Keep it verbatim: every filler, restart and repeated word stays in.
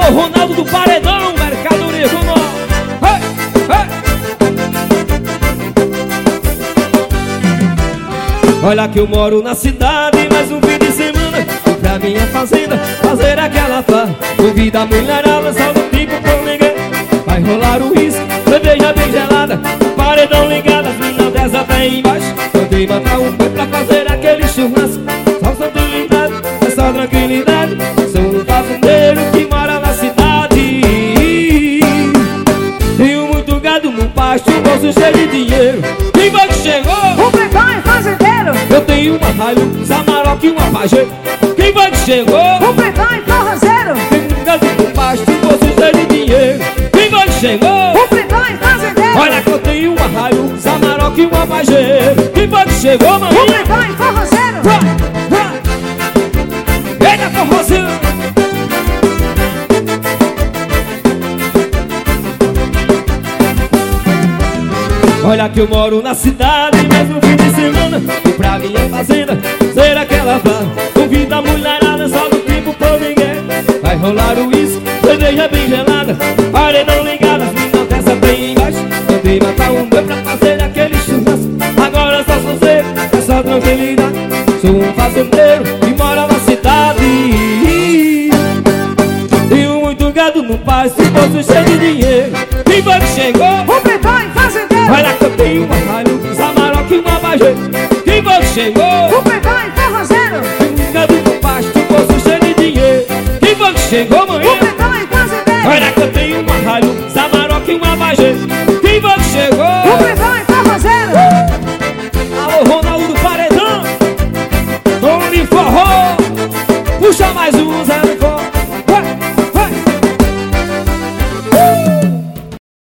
o Ronaldo do Paredão, mercadoria do nó. Hey, hey. Olha que eu moro na cidade, mas um fim de semana fui pra minha fazenda fazer aquela farra. Convida a mulherada, só do tipo com ninguém. Vai rolar o uísque, cerveja bem gelada, paredão ligado, as minas dessa até embaixo. Mandei matar um boi pra fazer aquele churrasco. Só tranquilidade, é só tranquilidade. Sou um fazendeiro que mora na cidade. Tenho muito gado no pasto, um bolso cheio de dinheiro. Quem foi que chegou? O Playboy fazendeiro. Eu tenho uma Hilux, Amarok e uma Pajé. Quem foi que chegou? O Playboy forrozeiro. Tenho um gado no pasto, um bolso cheio de dinheiro. Quem foi que chegou? O Playboy fazendeiro. Olha que eu tenho uma Hilux, Amarok e uma Pajé. Quem foi que chegou, maninha? O Playboy forrozeiro. Eita, forrozeiro! Olha que eu moro na cidade, mas no fim de semana fui pra minha fazenda ser aquela farra. Convida a mulherada, só do tipo por ninguém. Vai rolar o uísque, cerveja bem gelada, paredão ligado, as minas dessa bem embaixo. Mandei matar um boi pra fazer aquele churrasco. Agora só sou seco, é só tranquilidade. Sou um fazendeiro que mora na cidade. Tenho muito gado no pasto, bolso cheio de dinheiro. Quem foi que chegou? O Playboy fazendeiro. Olha que eu tenho uma Hilux, Amarok e uma Pajé. Quem foi que chegou? O Playboy forrozeiro. Tenho um gado no pasto, bolso cheio de dinheiro. Quem foi que chegou, mãe?